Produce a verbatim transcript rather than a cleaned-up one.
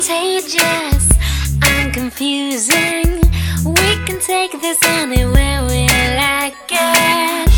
contagious, I'm confusing. We can take this anywhere we like it.